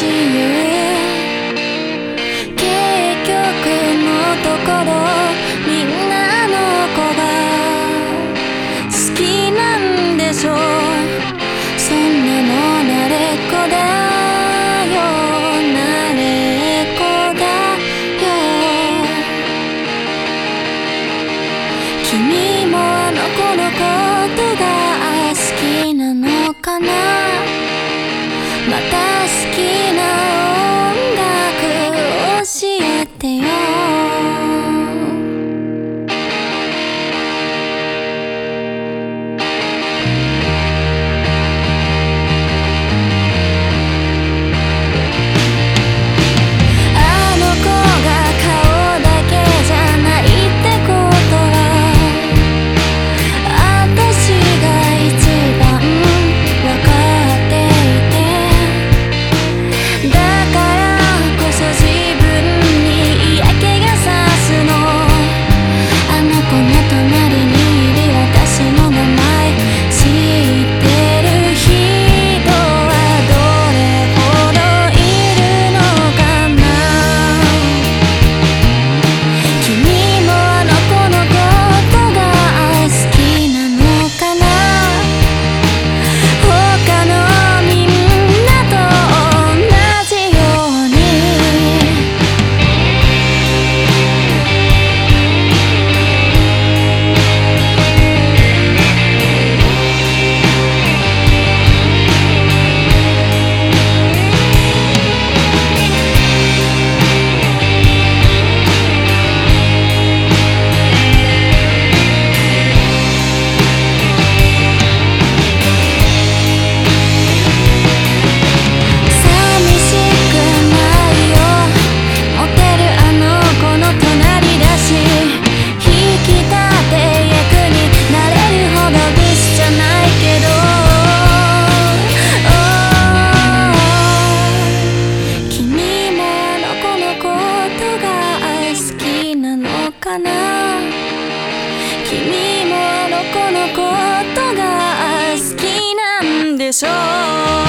結局のところみんなの子が好きなんでしょう。そんなの慣れっこだよ、慣れっこだよ。君もあの子のことが好きなのかな。また好きな音楽教えてよ。あの子が顔だけじゃないってことは私が一番わかっていて、だからこそ自分に嫌気がさすの。あの子の隣にいる私の名前知ってる人はどれほどいるのかな。君もあの子のことが好きなのかな。他のみんなと同じように。寂しくないよ、モテるあの子の隣だし、引き立て役になれるほどブスじゃないけど、君もあの子のことが好きなのかな。君もあの子のことが好きなんでしょう。